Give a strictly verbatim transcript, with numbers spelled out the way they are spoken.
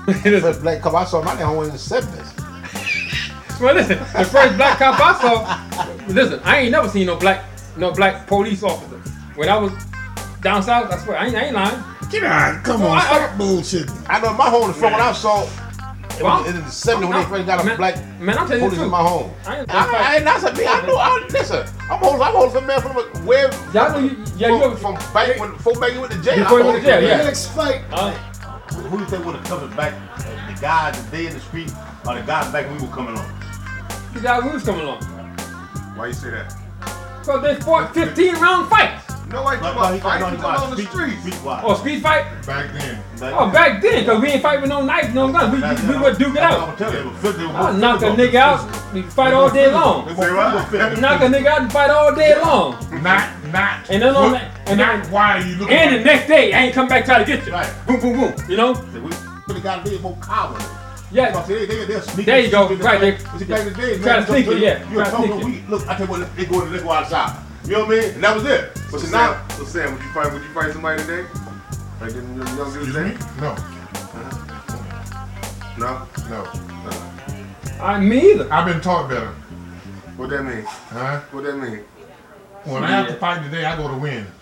The first black cop I saw in my home was in the seventies. Well, listen, the first black cop I saw. Listen, I ain't never seen no black, no black police officer. When I was down south, I swear, I ain't, I ain't lying. Get on, come Well, on, I- stop I- bullshitting. I know my home the first one I saw Well, in the seventies when they first got a man, black man, I'm telling you the police in truth. my home. I ain't- I, I, ain't not something. I know. I listen. I'm holding. I'm holding some man from where. Y'all know you, yeah, from, you ever, from back when before back you went to jail. Before I you went to hold jail, some yeah. Next fight. uh, Who do you think would have covered back? Uh, the guys that day in the street or the guys back when we were coming on? the guy who was coming along. Why you say that? So they fought fifteen round fights. No, I talking about fights. You talking on the streets. Street wise. Oh, speed fight? Back then. Oh, back then, because we ain't fight with no knife, no gun. We, we, we would duke it out. I'll knock a nigga out, we fight all day long. Say what? Knock a nigga out and fight all day long. Not, not. And then on what- that- and not then- why are you looking And the at next day, I ain't come back try to get you. Right. Boom, boom, boom. You know? We really got to be more cowards. Yeah. They, they, they're sneaking. There you go. sneaking, Right, they- But see, back in the day, try man, to sneak it, yeah. You're Try to talking sneak it. we look. I tell you what, they go to they go outside. You know what I mean? And that was it. But So see now, Sam, so Sam, would you fight? Would you fight somebody today? Like them young young dudes Excuse today? me? No, No. no. I me either. I've been taught better. What that mean? Huh? What that mean? When I have to fight today, I go to win.